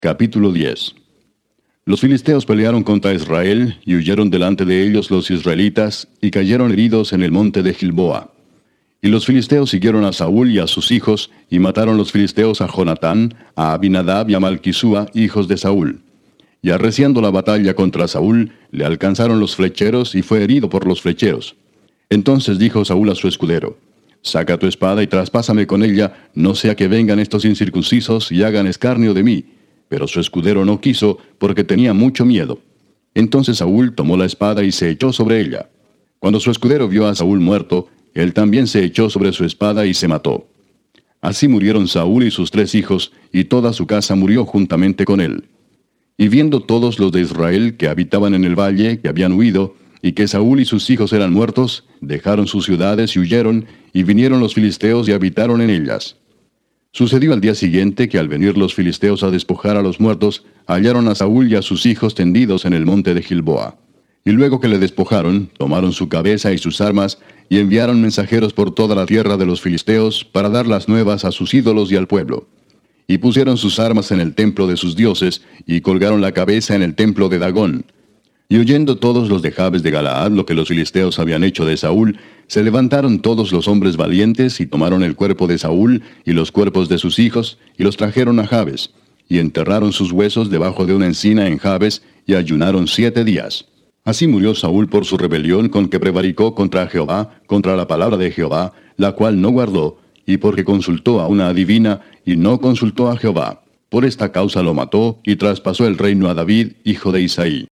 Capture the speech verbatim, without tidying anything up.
Capítulo diez. Los filisteos pelearon contra Israel, y huyeron delante de ellos los israelitas, y cayeron heridos en el monte de Gilboa. Y los filisteos siguieron a Saúl y a sus hijos, y mataron los filisteos a Jonatán, a Abinadab y a Malquisúa, hijos de Saúl. Y arreciando la batalla contra Saúl, le alcanzaron los flecheros, y fue herido por los flecheros. Entonces dijo Saúl a su escudero: Saca tu espada y traspásame con ella, no sea que vengan estos incircuncisos y hagan escarnio de mí. Pero su escudero no quiso, porque tenía mucho miedo. Entonces Saúl tomó la espada y se echó sobre ella. Cuando su escudero vio a Saúl muerto, él también se echó sobre su espada y se mató. Así murieron Saúl y sus tres hijos, y toda su casa murió juntamente con él. Y viendo todos los de Israel que habitaban en el valle, que habían huido, y que Saúl y sus hijos eran muertos, dejaron sus ciudades y huyeron, y vinieron los filisteos y habitaron en ellas. Sucedió al día siguiente que al venir los filisteos a despojar a los muertos, hallaron a Saúl y a sus hijos tendidos en el monte de Gilboa. Y luego que le despojaron, tomaron su cabeza y sus armas, y enviaron mensajeros por toda la tierra de los filisteos para dar las nuevas a sus ídolos y al pueblo. Y pusieron sus armas en el templo de sus dioses, y colgaron la cabeza en el templo de Dagón. Y oyendo todos los de Jabes de Galaad lo que los filisteos habían hecho de Saúl, se levantaron todos los hombres valientes, y tomaron el cuerpo de Saúl y los cuerpos de sus hijos, y los trajeron a Jabes, y enterraron sus huesos debajo de una encina en Jabes, y ayunaron siete días. Así murió Saúl por su rebelión con que prevaricó contra Jehová, contra la palabra de Jehová, la cual no guardó, y porque consultó a una adivina, y no consultó a Jehová. Por esta causa lo mató, y traspasó el reino a David, hijo de Isaí.